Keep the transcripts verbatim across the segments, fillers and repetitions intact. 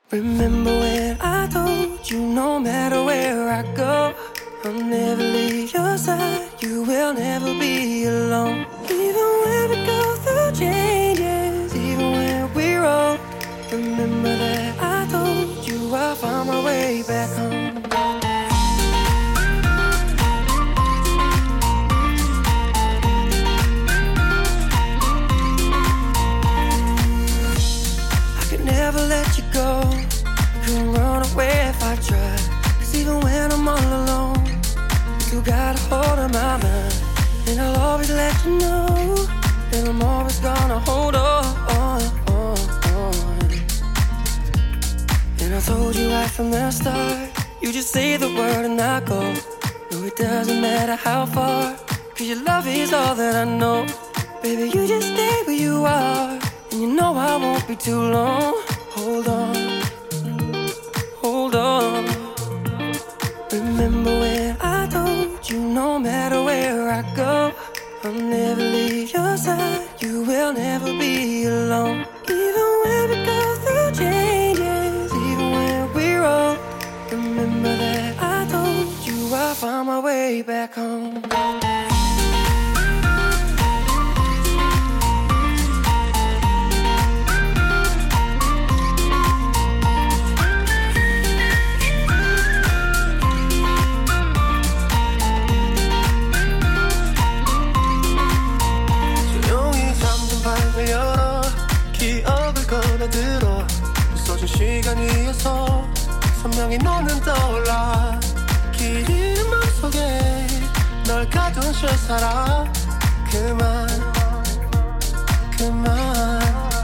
Remember when I told you no matter where I go, I'll never leave your side, you will never be alone. Even when we go through changes, even when we're old, remember that I told you I'll find my way back home. I could never let you go, couldn't run away if I tried. Cause even when I'm all alone, you still got a hold of my mind. And I'll always let you know that I'm always gonna hold on, on, on, on. And I told you right from the start, you just say the word and I go. No, it doesn't matter how far, cause your love is all that I know. Baby, you just stay where you are, and you know I won't be too long. Hold on, hold on. Remember when I told you no matter where I go, I'll never leave your side, you will never be alone. Even when we go through changes, even when we're old, remember that I told you I'll find my way back home. 열어 기억을 꺼내들어 부서진 시간 위에서 선명히 너는 떠올라 길 잃은 맘속에 널 가둔 채 살아 그만 그만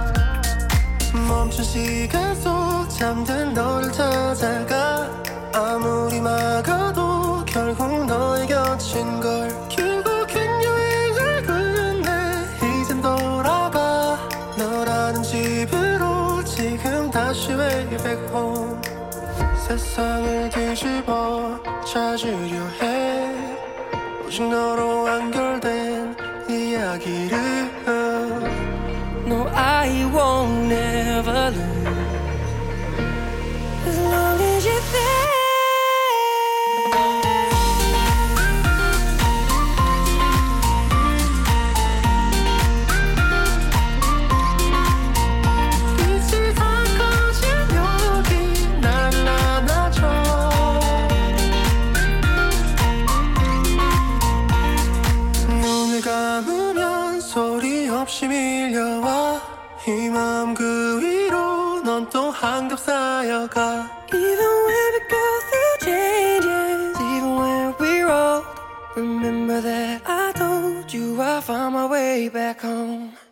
멈춘 시간 속 잠든 너를 찾아가 아무리 막아도 결국 너의 곁인 걸 결국엔 여행을 끝내 이젠 돌아가 너라는 집으로 지금 다시 way back home. 세상을 뒤집어 찾으려 해 오직 너로 완결된 이야기를 No, I won't never lose as long as you're there. 소리 없이 밀려와 이 마음 그 위로 넌 또 한 겹 쌓여가 Even when we go through changes, even when we're old, remember that I told you I'll find my way back home.